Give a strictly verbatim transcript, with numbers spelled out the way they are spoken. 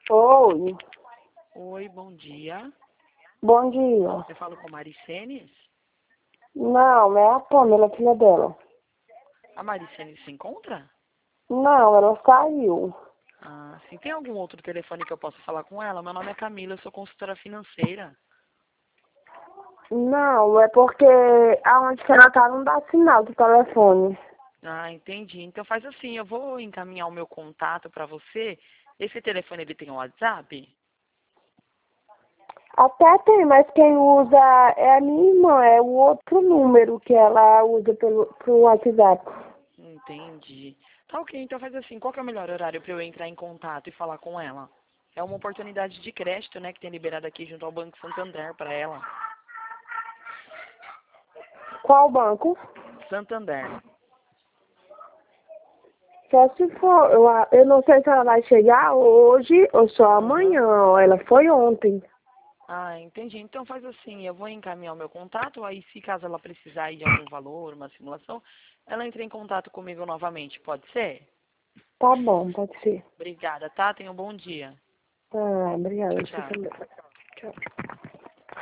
Oi, Oi, bom dia. bom dia. Eu falo com Maricenes. Não, é a Pamela, filha dela. A Maricenes se encontra? Não, ela saiu. Ah, sim. Tem algum outro telefone que eu possa falar com ela? Meu nome é Camila, eu sou consultora financeira. Não, é porque aonde que ela tá não dá sinal do telefone. Ah, entendi. Então faz assim, eu vou encaminhar o meu contato para você. Esse telefone ele tem um WhatsApp? Até tem, mas quem usa é a minha irmã, é o outro número que ela usa pelo pro WhatsApp. Entendi. Tá ok, então faz assim, qual que é o melhor horário para eu entrar em contato e falar com ela? É uma oportunidade de crédito, né, que tem liberado aqui junto ao Banco Santander para ela. Qual banco? Santander. Só se for, eu, a- eu não sei se ela vai chegar hoje ou só Aham. amanhã. Ela foi ontem. Ah, entendi. Então faz assim, eu vou encaminhar o meu contato, aí se caso ela precisar aí de algum valor, uma simulação, ela entra em contato comigo novamente, pode ser? Tá bom, pode ser. Obrigada, tá? Tenha um bom dia. Ah, obrigada, Tchau, você tchau. também. Tchau.